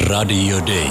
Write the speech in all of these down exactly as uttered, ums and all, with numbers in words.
Radio Day.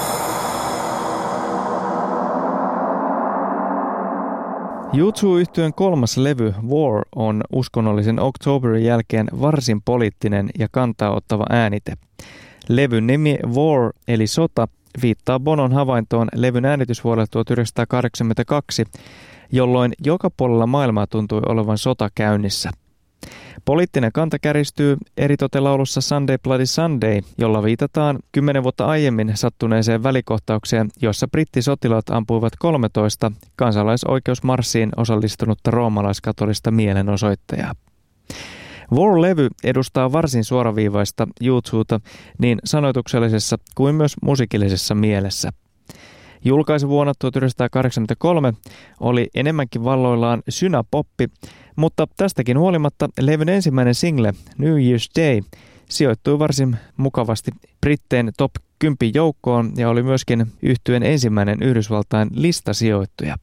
U two-yhtyeen kolmas levy War on uskonnollisen Octoberin jälkeen varsin poliittinen ja kantaa ottava äänite. Levyn nimi War eli sota viittaa Bonon havaintoon levyn äänitysvuodelta tuhatyhdeksänsataakahdeksankymmentäkaksi, jolloin joka puolella maailmaa tuntui olevan sota käynnissä. Poliittinen kanta kärjistyy eritoten laulussa Sunday Bloody Sunday, jolla viitataan kymmenen vuotta aiemmin sattuneeseen välikohtaukseen, jossa brittisotilaat ampuivat kolmetoista kansalaisoikeusmarssiin osallistunutta roomalaiskatolista mielenosoittajaa. War-levy edustaa varsin suoraviivaista U two:ta niin sanoituksellisessa kuin myös musiikillisessa mielessä. Julkaisuvuonna tuhatyhdeksänsataakahdeksankymmentäkolme oli enemmänkin valloillaan synapoppi, mutta tästäkin huolimatta levyn ensimmäinen single New Year's Day sijoittui varsin mukavasti Britteen top kymmenen joukkoon ja oli myöskin yhtyeen ensimmäinen Yhdysvaltain listasijoittuja.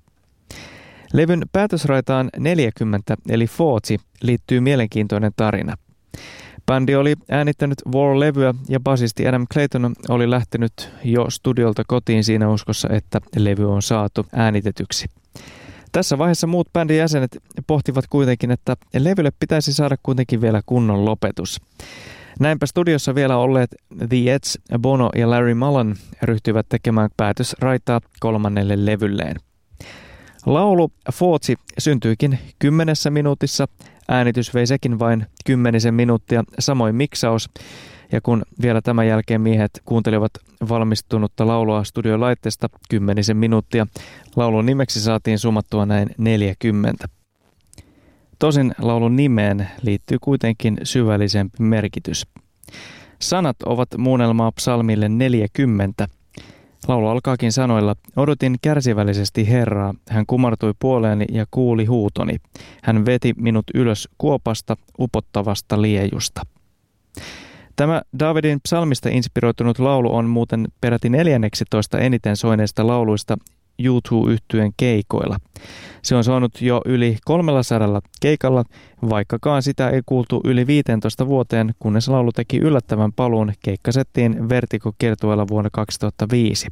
Levyn päätösraitaan neljäkymmentä eli neljäkymmentä liittyy mielenkiintoinen tarina. Bändi oli äänittänyt War-levyä ja basisti Adam Clayton oli lähtenyt jo studiolta kotiin siinä uskossa, että levy on saatu äänitetyksi. Tässä vaiheessa muut bändin jäsenet pohtivat kuitenkin, että levylle pitäisi saada kuitenkin vielä kunnon lopetus. Näinpä studiossa vielä olleet The Edge, Bono ja Larry Mullen ryhtyivät tekemään päätösraitaa kolmannelle levylleen. Laulu neljäkymmentä syntyikin kymmenessä minuutissa, äänitys vei sekin vain kymmenisen minuuttia, samoin miksaus. Ja kun vielä tämän jälkeen miehet kuuntelivat valmistunutta laulua studiolaitteesta kymmenisen minuuttia, laulun nimeksi saatiin summattua näin neljäkymmentä. Tosin laulun nimeen liittyy kuitenkin syvällisempi merkitys. Sanat ovat muunnelmaa psalmille neljäkymmentä. Laulu alkaakin sanoilla: odotin kärsivällisesti Herraa, hän kumartui puoleeni ja kuuli huutoni. Hän veti minut ylös kuopasta, upottavasta liejusta. Tämä Davidin psalmista inspiroitunut laulu on muuten peräti neljänneksitoista eniten soineista lauluista U two-yhtyeen keikoilla. Se on soinut jo yli kolmellasadalla keikalla, vaikkakaan sitä ei kuultu yli viiteentoista vuoteen, kunnes laulu teki yllättävän paluun keikkasettiin Vertigo-kiertueella vuonna kaksituhattaviisi.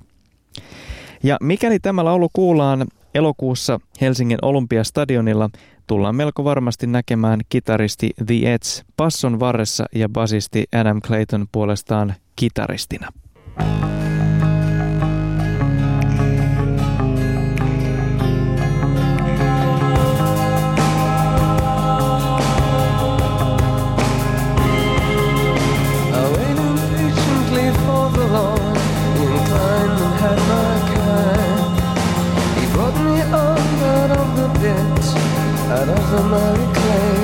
Ja mikäli tämä laulu kuullaan elokuussa Helsingin Olympiastadionilla, tullaan melko varmasti näkemään kitaristi The Edge basson varressa ja basisti Adam Clayton puolestaan kitaristina. Out of the miry clay,